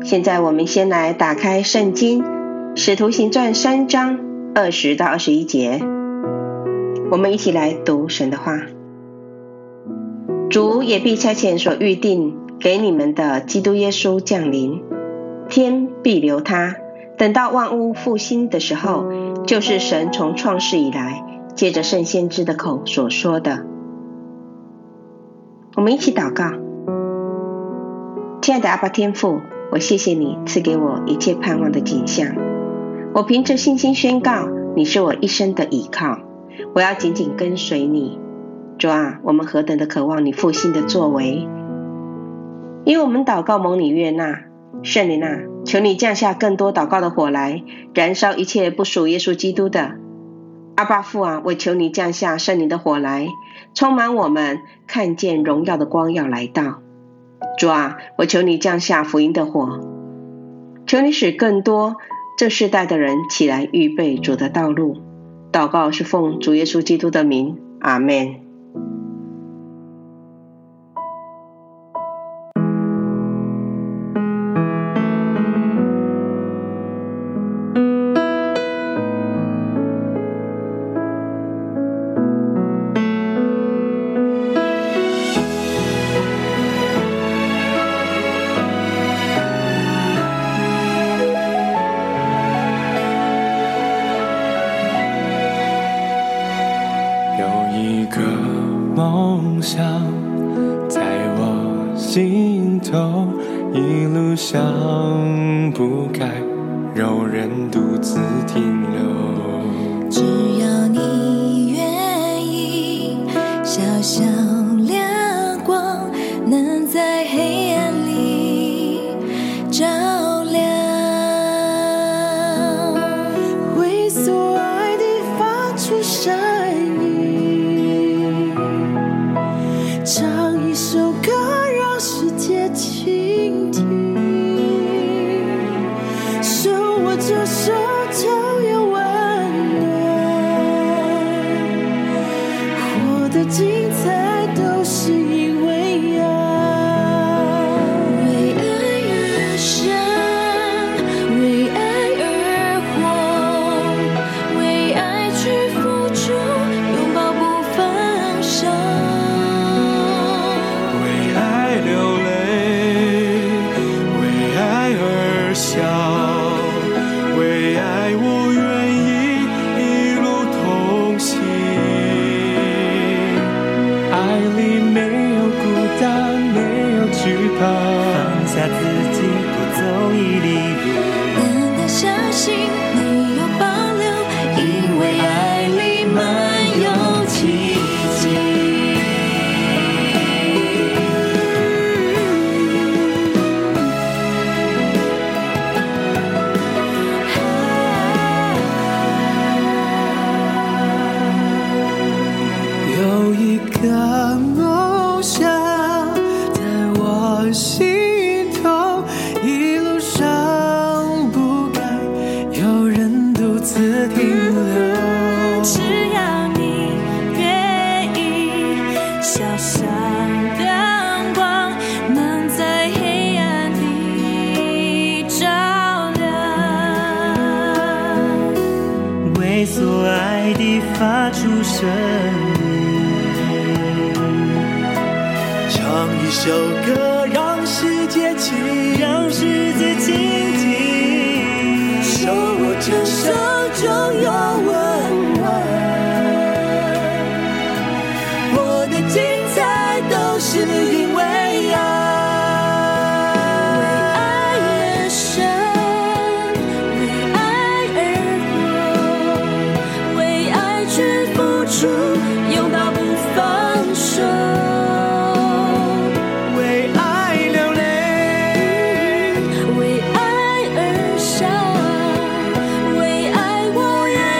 现在我们先来打开圣经使徒行传3章20到21节，我们一起来读神的话。主也必差遣所预定给你们的基督耶稣降临，天必留他，等到万物复兴的时候，就是神从创世以来借着圣先知的口所说的。我们一起祷告。亲爱的阿爸天父，我谢谢你赐给我一切盼望的景象，我凭着信心宣告，你是我一生的依靠，我要紧紧跟随你。主啊，我们何等的渴望你复兴的作为，因为我们祷告蒙你悦纳。圣灵啊，求你降下更多祷告的火来，燃烧一切不属耶稣基督的。阿爸父啊，我求你降下圣灵的火来，充满我们，看见荣耀的光要来到。主啊，我求你降下福音的火，求你使更多这世代的人起来预备主的道路。祷告是奉主耶稣基督的名，阿们。 梦想在我心头，一路上不该有人独自停留。 只要你愿意，小小亮光能在黑暗里照亮，为所爱的发出声音，唱一首歌让世界倾听，手握着手就有温暖，活得精彩都是因为爱，为爱而生，为爱而活，为爱去付出，拥抱不放手， 为爱流泪，为爱而笑，为爱我愿意一路同行。爱里没有孤单，没有惧怕，放下自己多走一里路， 单单相信没有保留，因为爱里满有奇迹。 有一个梦想在我心头，一路上不该有人独自停留。 只要你愿意，小小亮光能在黑暗里照亮， 为所爱的发出声音，唱一首歌让世界倾听，手握着手就有温暖，我的精彩都是因为爱， 为爱而生，为爱而活，为爱去付出，拥抱不放手， 为爱流泪， 为爱而笑，为爱我愿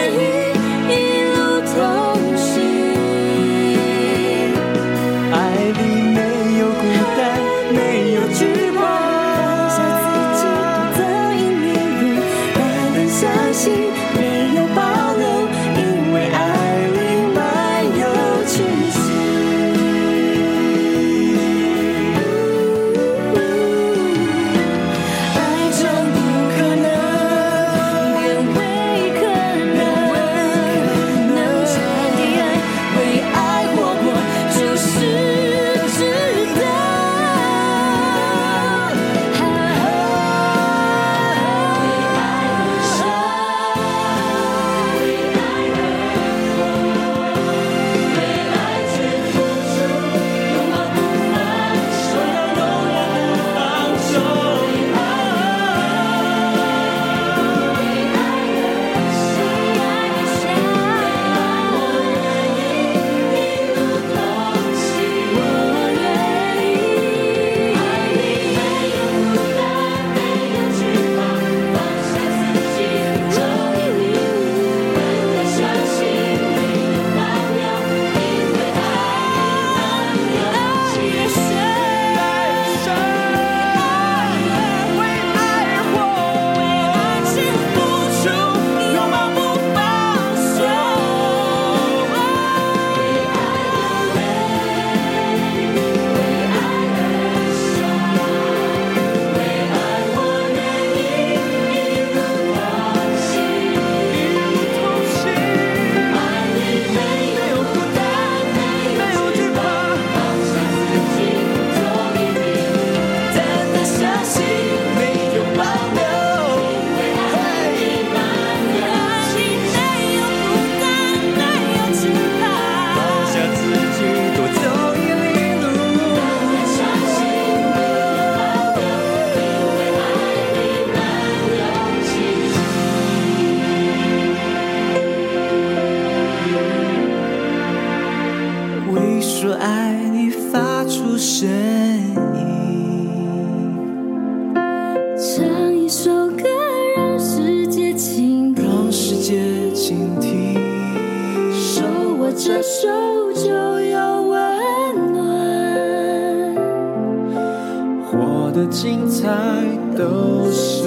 倾听， 手握着手就有温暖， 活得精彩都是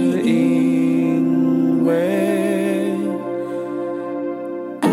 因为爱。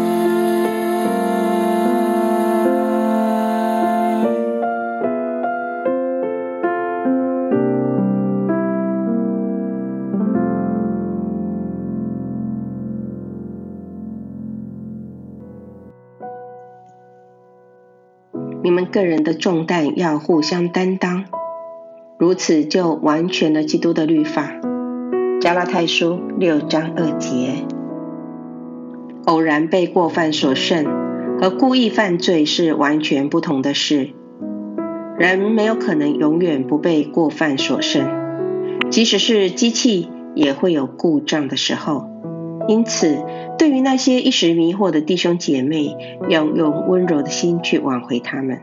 你们个人的重担要互相担当，如此就完全了基督的律法。加拉太书6章2节。偶然被过犯所胜和故意犯罪是完全不同的事。人没有可能永远不被过犯所胜，即使是机器也会有故障的时候。因此，对于那些一时迷惑的弟兄姐妹，要用温柔的心去挽回他们。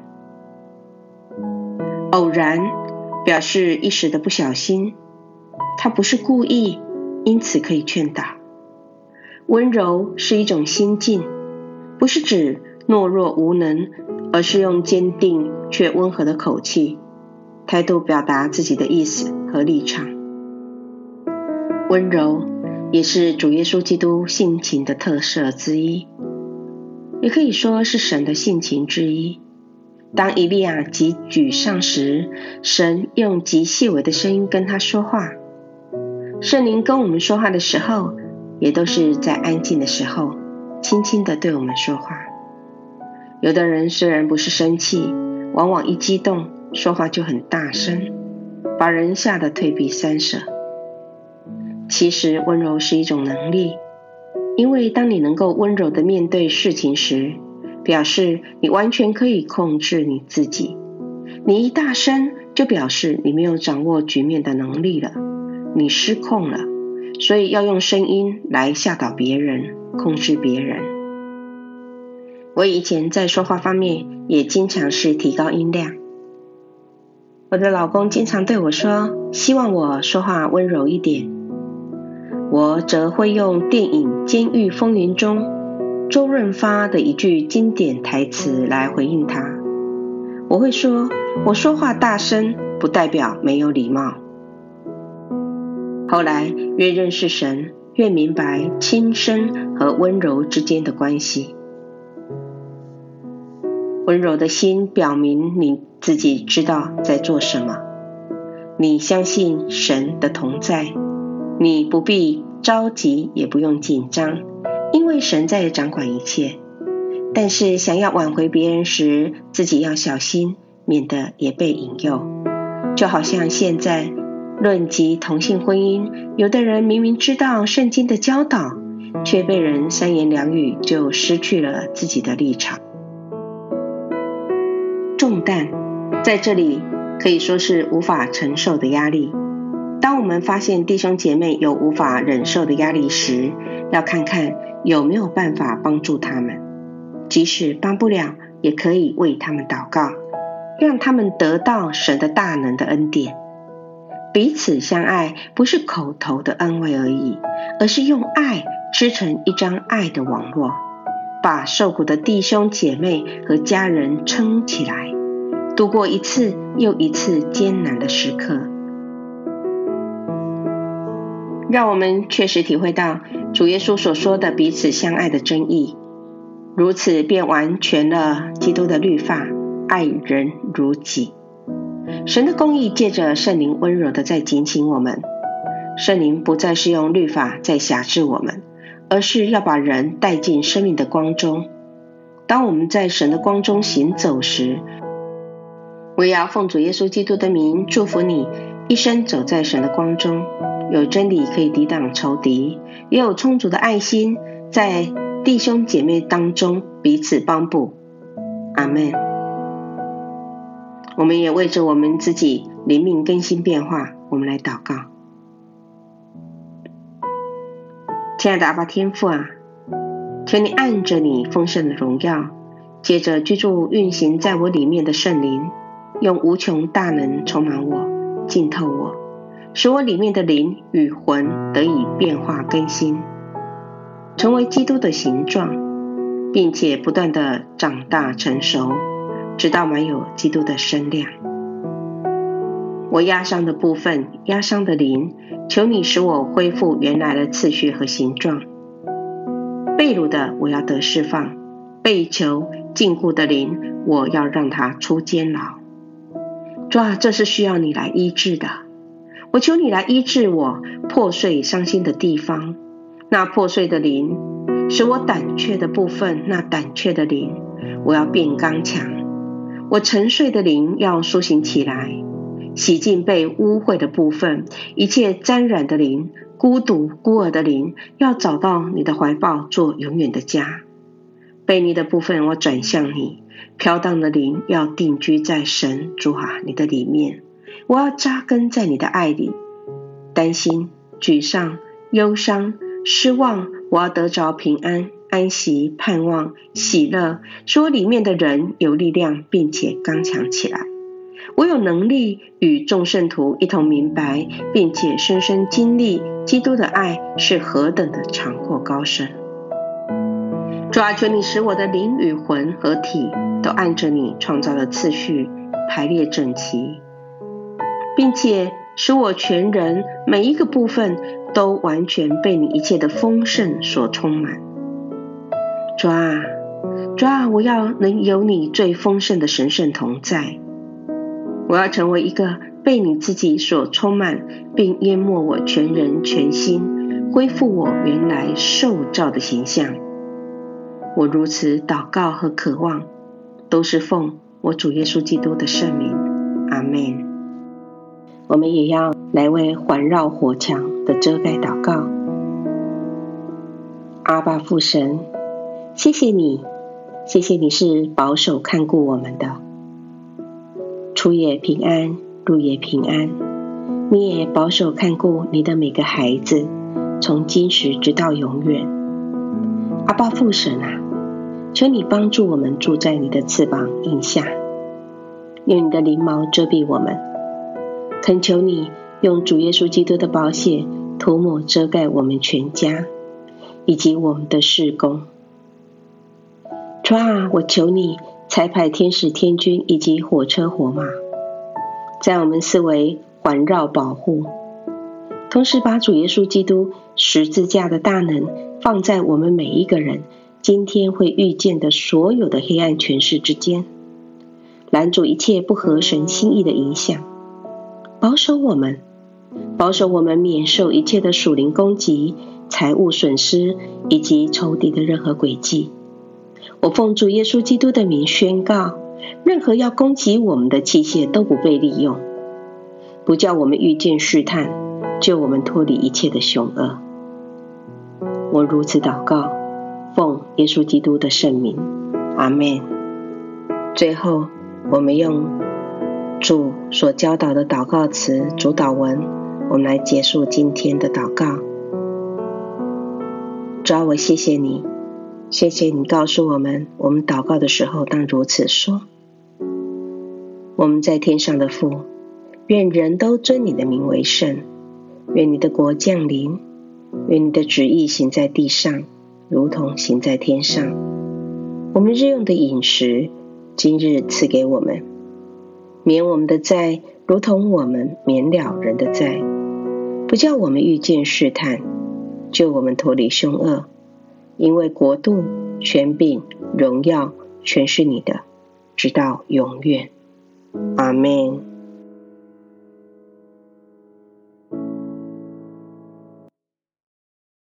偶然表示一时的不小心，他不是故意，因此可以劝导。温柔是一种心境，不是指懦弱无能，而是用坚定却温和的口气，态度表达自己的意思和立场。温柔也是主耶稣基督性情的特色之一，也可以说是神的性情之一。当以利亚极沮丧时，神用极细微的声音跟他说话。圣灵跟我们说话的时候，也都是在安静的时候，轻轻地对我们说话。有的人虽然不是生气，往往一激动，说话就很大声，把人吓得退避三舍。其实温柔是一种能力，因为当你能够温柔地面对事情时，表示你完全可以控制你自己。你一大声，就表示你没有掌握局面的能力了，你失控了，所以要用声音来吓倒别人，控制别人。我以前在说话方面也经常是提高音量。我的老公经常对我说，希望我说话温柔一点。我则会用电影《监狱风云》中周润发的一句经典台词来回应他。我会说，我说话大声不代表没有礼貌。后来越认识神，越明白轻声和温柔之间的关系。温柔的心表明你自己知道在做什么，你相信神的同在，你不必着急，也不用紧张，因为神在掌管一切。但是想要挽回别人时，自己要小心，免得也被引诱。就好像现在论及同性婚姻，有的人明明知道圣经的教导，却被人三言两语就失去了自己的立场。重担在这里可以说是无法承受的压力。当我们发现弟兄姐妹有无法忍受的压力时，要看看有没有办法帮助他们，即使帮不了，也可以为他们祷告，让他们得到神的大能的恩典。彼此相爱不是口头的安慰而已，而是用爱织成一张爱的网络，把受苦的弟兄姐妹和家人撑起来，度过一次又一次艰难的时刻。让我们确实体会到主耶稣所说的彼此相爱的真意，如此便完全了基督的律法，爱人如己。神的公义借着圣灵温柔的在警醒我们，圣灵不再是用律法在辖制我们，而是要把人带进生命的光中。当我们在神的光中行走时，我也要奉主耶稣基督的名祝福你一生走在神的光中，有真理可以抵挡仇敌，也有充足的爱心，在弟兄姐妹当中彼此帮助。阿们。我们也为着我们自己灵命更新变化，我们来祷告。亲爱的阿爸天父啊，求你按着你丰盛的荣耀，借着居住运行在我里面的圣灵，用无穷大能充满我，浸透我，使我里面的灵与魂得以变化更新。 成为基督的形状，并且不断的长大成熟，直到满有基督的身量。我压伤的部分，压伤的灵，求你使我恢复原来的次序和形状。被掳的我要得释放，被囚禁锢的灵，我要让他出监牢。主啊，这是需要你来医治的。我求你来医治我破碎伤心的地方，那破碎的灵，使我胆怯的部分，那胆怯的灵，我要变刚强。我沉睡的灵要苏醒起来，洗净被污秽的部分，一切沾染的灵，孤独孤儿的灵，要找到你的怀抱做永远的家。悖逆的部分我转向你，飘荡的灵要定居在神主啊你的里面，我要扎根在你的爱里。担心、沮丧、忧伤、失望，我要得着平安、安息、盼望、喜乐，使我里面的人有力量，并且刚强起来。我有能力与众圣徒一同明白，并且深深经历基督的爱是何等的长阔高深。主啊，求你使我的灵与魂和体都按着你创造的次序排列整齐，并且使我全人每一个部分都完全被你一切的丰盛所充满。主啊，我要能有你最丰盛的神圣同在。我要成为一个被你自己所充满，并淹没我全人全心，恢复我原来受造的形象。我如此祷告和渴望，都是奉我主耶稣基督的圣名。阿们。我们也要来为环绕火墙的遮盖祷告。阿爸父神，谢谢你是保守看顾我们的，出也平安，入也平安。你也保守看顾你的每个孩子，从今时直到永远。阿爸父神啊，求你帮助我们住在你的翅膀荫下，用你的翎毛遮蔽我们。恳求你用主耶稣基督的宝血涂抹遮盖我们全家，以及我们的事工。主啊，我求你差派天使天军以及火车火马，在我们四围环绕保护，同时把主耶稣基督十字架的大能放在我们每一个人今天会遇见的所有的黑暗权势之间，拦阻一切不合神心意的影响，保守我们免受一切的属灵攻击、财物损失以及仇敌的任何诡计。我奉主耶稣基督的名宣告，任何要攻击我们的器械都不被利用，不叫我们遇见试探，救我们脱离一切的凶恶。我如此祷告，奉耶稣基督的圣名。阿们。最后，我们用主所教导的祷告词主导文，我们来结束今天的祷告。主啊，我谢谢你告诉我们祷告的时候当如此说。我们在天上的父，愿人都尊你的名为圣，愿你的国降临，愿你的旨意行在地上，如同行在天上。我们日用的饮食，今日赐给我们，免我们的债，如同我们免了人的债，不叫我们遇见试探，救我们脱离凶恶。因为国度、权柄、荣耀，全是你的，直到永远。阿们。